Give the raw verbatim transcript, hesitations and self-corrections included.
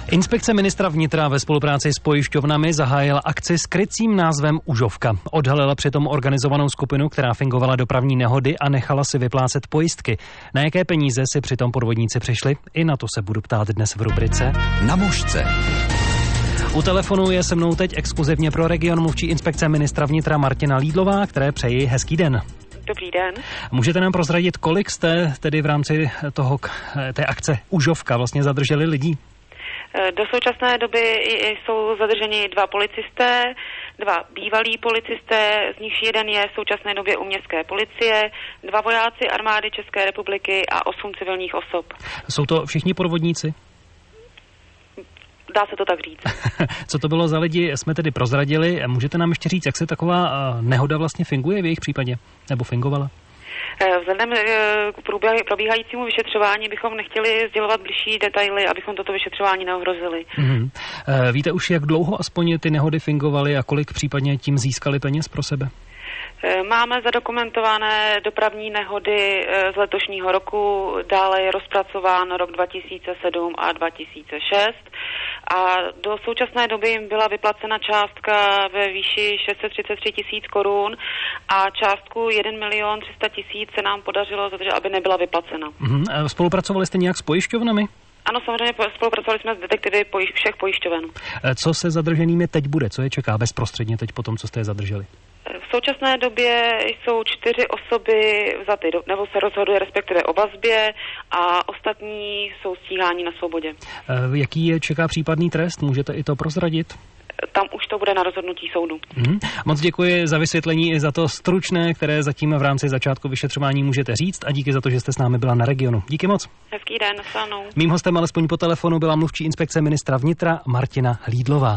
Inspekce ministra vnitra ve spolupráci s pojišťovnami zahájila akci s krycím názvem Užovka. Odhalila přitom organizovanou skupinu, která fingovala dopravní nehody a nechala si vyplácet pojistky. Na jaké peníze si přitom podvodníci přišli? I na to se budu ptát dnes v rubrice Na mužce. U telefonu je se mnou teď exkluzivně pro region mluvčí inspekce ministra vnitra Martina Lídlová, které přeji hezký den. Dobrý den. Můžete nám prozradit, kolik jste tedy v rámci toho, té akce Užovka vlastně zadrželi lidí? Do současné doby jsou zadrženi dva policisté, dva bývalí policisté, z nichž jeden je v současné době u městské policie, dva vojáci armády České republiky a osm civilních osob. Jsou to všichni podvodníci? Dá se to tak říct. Co to bylo za lidi, jsme tedy prozradili. Můžete nám ještě říct, jak se taková nehoda vlastně finguje v jejich případě? Nebo fingovala? Vzhledem k probíhajícímu vyšetřování bychom nechtěli sdělovat bližší detaily, abychom toto vyšetřování neohrozili. Mm-hmm. Víte už, jak dlouho aspoň ty nehody fingovaly a kolik případně tím získali peněz pro sebe? Máme zadokumentované dopravní nehody z letošního roku, dále je rozpracován rok dva tisíce sedm a dva tisíce šest a do současné doby jim byla vyplacena částka ve výši šest set třicet tři tisíc korun a částku jeden milion tři sta tisíc se nám podařilo, aby nebyla vyplacena. Mm-hmm. Spolupracovali jste nějak s pojišťovnami? Ano, samozřejmě spolupracovali jsme s detektivy pojiš- všech pojišťoven. Co se zadrženými teď bude? Co je čeká bezprostředně teď po tom, co jste je zadrželi? V současné době jsou čtyři osoby vzaty, nebo se rozhoduje respektive o vazbě a ostatní jsou stíháni na svobodě. Jaký je čeká případný trest? Můžete i to prozradit? Tam už to bude na rozhodnutí soudu. Hmm. Moc děkuji za vysvětlení i za to stručné, které zatím v rámci začátku vyšetřování můžete říct a díky za to, že jste s námi byla na regionu. Díky moc. Hezký den, nashledanou. Mým hostem alespoň po telefonu byla mluvčí inspekce ministra vnitra Martina Lídlová.